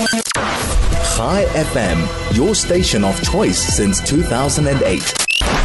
Chai FM, your station of choice since 2008.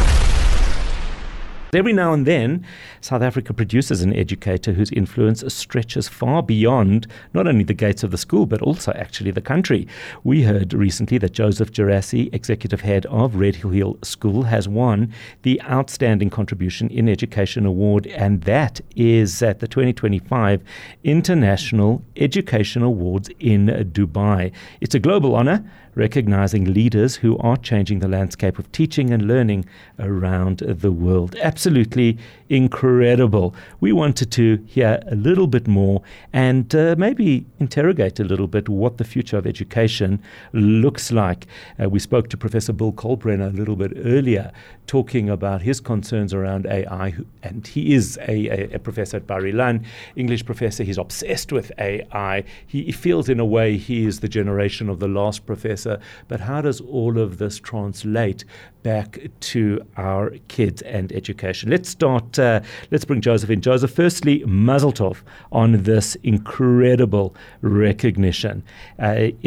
Every now and then, South Africa produces an educator whose influence stretches far beyond not only the gates of the school, but also actually the country. We heard recently that Joseph Gerassi, executive head of Red Hill School, has won the Outstanding Contribution in Education Award, and that is at the 2025 International Education Awards in Dubai. It's a global honor, recognizing leaders who are changing the landscape of teaching and learning around the world. Absolutely incredible. We wanted to hear a little bit more and maybe interrogate a little bit what the future of education looks like. We spoke to Professor Bill Kolbrenner a little bit earlier, talking about his concerns around AI, and he is a professor at Bar-Ilan, English professor. He's obsessed with AI. He feels in a way he is the generation of the last professor. But how does all of this translate back to our kids and education? Let's start, let's bring Joseph in. Joseph, firstly, Mazel Tov on this incredible recognition. Did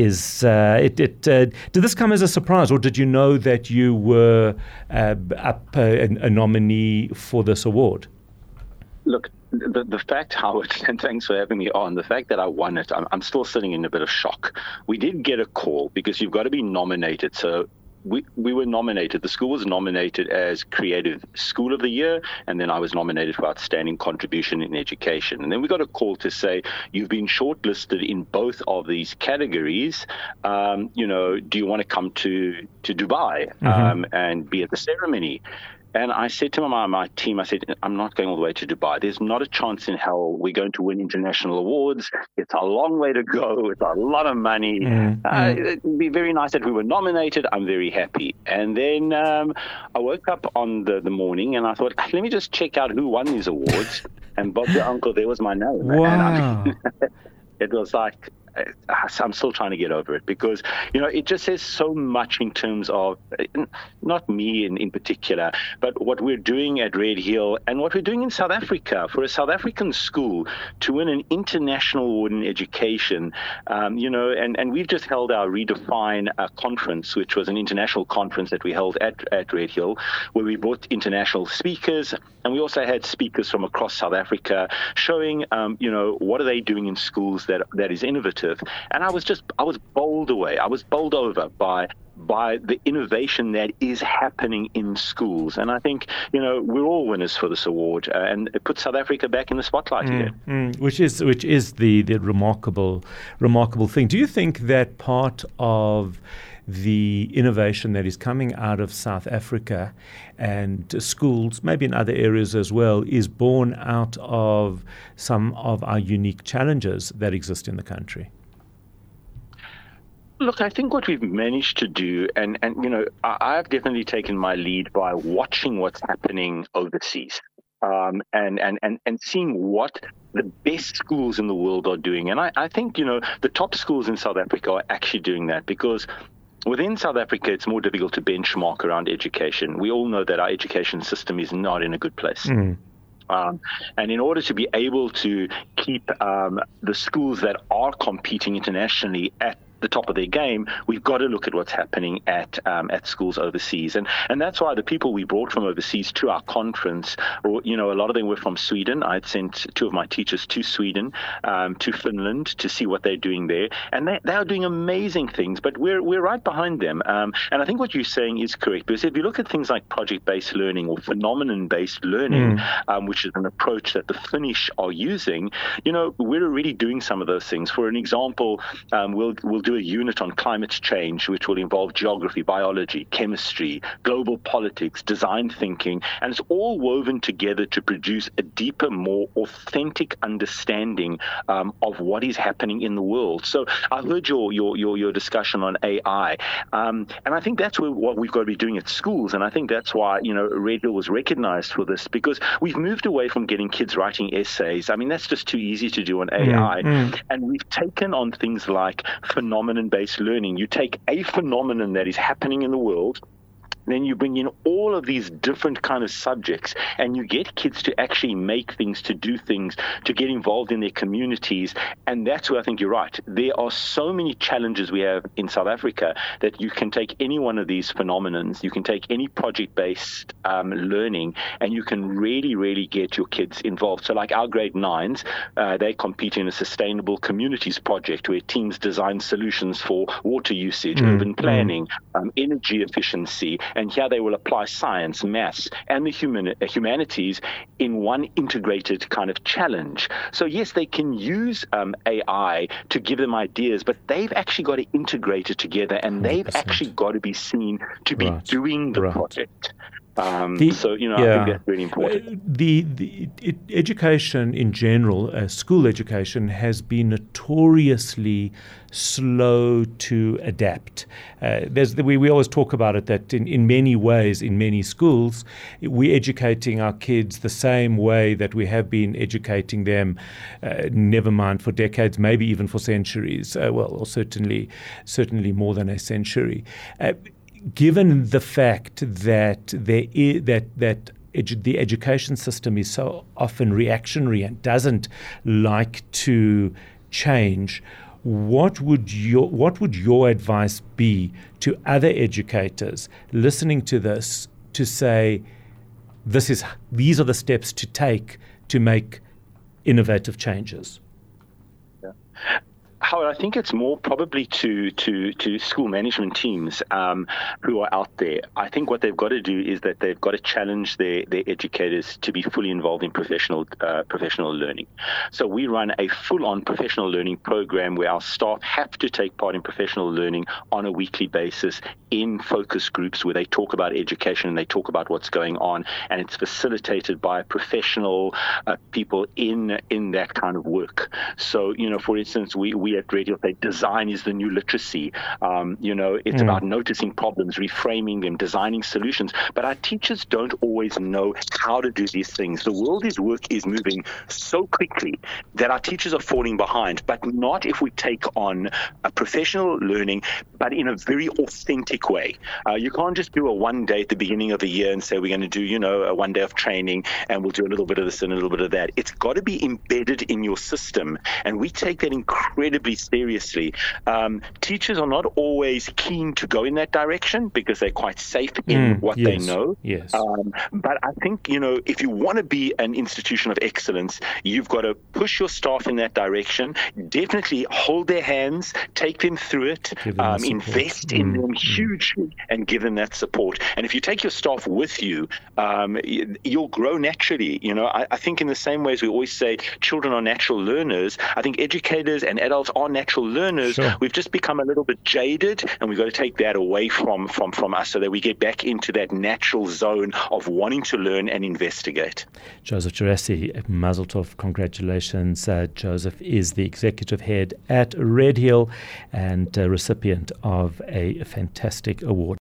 this come as a surprise, or did you know that you were a nominee for this award? Look, the fact, Howard, and thanks for having me on, the fact that I won it, I'm still sitting in a bit of shock. We did get a call because you've got to be nominated. So we were nominated. The school was nominated as Creative School of the Year, and then I was nominated for Outstanding Contribution in Education. And then we got a call to say, you've been shortlisted in both of these categories. Do you want to come to Dubai and be at the ceremony? And I said to my team, I said, I'm not going all the way to Dubai. There's not a chance in hell we're going to win international awards. It's a long way to go. It's a lot of money. It'd be very nice that we were nominated. I'm very happy. And then I woke up on the morning and I thought, let me just check out who won these awards. And Bob the Uncle, there was my name. Wow. And it was like, I'm still trying to get over it because, it just says so much in terms of, not me in particular, but what we're doing at Red Hill and what we're doing in South Africa. For a South African school to win an international award in education, and we've just held our Redefine conference, which was an international conference that we held at Red Hill, where we brought international speakers, and we also had speakers from across South Africa showing, what are they doing in schools that is innovative. And I was bowled away. I was bowled over by the innovation that is happening in schools. And I think, we're all winners for this award, and it puts South Africa back in the spotlight again. Which is the remarkable thing. Do you think that part of the innovation that is coming out of South Africa and schools, maybe in other areas as well, is born out of some of our unique challenges that exist in the country? Look, I think what we've managed to do, and I've definitely taken my lead by watching what's happening overseas. And seeing what the best schools in the world are doing. And I think, the top schools in South Africa are actually doing that because within South Africa, it's more difficult to benchmark around education. We all know that our education system is not in a good place. And in order to be able to keep the schools that are competing internationally at the top of their game, we've got to look at what's happening at schools overseas. And that's why the people we brought from overseas to our conference, a lot of them were from Sweden. I'd sent two of my teachers to Sweden, to Finland, to see what they're doing there. And they are doing amazing things, but we're right behind them. And I think what you're saying is correct, because if you look at things like project-based learning or phenomenon-based learning, which is an approach that the Finnish are using, we're already doing some of those things. For an example, we'll do a unit on climate change, which will involve geography, biology, chemistry, global politics, design thinking, and it's all woven together to produce a deeper, more authentic understanding of what is happening in the world. So I heard your discussion on AI, and I think that's what we've got to be doing at schools, and I think that's why Red Hill was recognized for this, because we've moved away from getting kids writing essays. I mean, that's just too easy to do on AI, and we've taken on things like phenomenon-based learning. You take a phenomenon that is happening in the world, then you bring in all of these different kind of subjects, and you get kids to actually make things, to do things, to get involved in their communities. And that's where I think you're right. There are so many challenges we have in South Africa that you can take any one of these phenomenons, you can take any project-based learning, and you can really, really get your kids involved. So like our grade 9s, they compete in a sustainable communities project where teams design solutions for water usage, urban planning, energy efficiency, and here they will apply science, maths, and the humanities in one integrated kind of challenge. So yes, they can use AI to give them ideas, but they've actually got to integrate it together, and they've 100%. Actually got to be seen to be doing the project. I think that's really important. The education in general, school education, has been notoriously slow to adapt. We always talk about it that in many ways, in many schools, we're educating our kids the same way that we have been educating them, never mind for decades, maybe even for centuries, or certainly more than a century. Given the fact that the education system is so often reactionary and doesn't like to change, what would your advice be to other educators listening to this to say, these are the steps to take to make innovative changes? Yeah. Howard, I think it's more probably to school management teams who are out there. I think what they've got to do is that they've got to challenge their educators to be fully involved in professional learning. So we run a full-on professional learning program where our staff have to take part in professional learning on a weekly basis in focus groups where they talk about education and they talk about what's going on, and it's facilitated by professional people in that kind of work. So, for instance, we at Radio say design is the new literacy. It's about noticing problems, reframing them, designing solutions. But our teachers don't always know how to do these things. The world is moving so quickly that our teachers are falling behind, but not if we take on a professional learning, but in a very authentic way. You can't just do a one day at the beginning of the year and say we're going to do, a one day of training and we'll do a little bit of this and a little bit of that. It's got to be embedded in your system, and we take that incredibly seriously. Teachers are not always keen to go in that direction because they're quite safe in what they know. Yes. But I think, if you want to be an institution of excellence, you've got to push your staff in that direction, definitely hold their hands, take them through it, invest in them hugely and give them that support. And if you take your staff with you, you'll grow naturally. I think in the same way as we always say children are natural learners, I think educators and adults are natural learners. Sure. We've just become a little bit jaded, and we've got to take that away from us so that we get back into that natural zone of wanting to learn and investigate. Joseph Gerassi, Mazel Tov, congratulations. Joseph is the executive head at Red Hill and recipient of a fantastic award.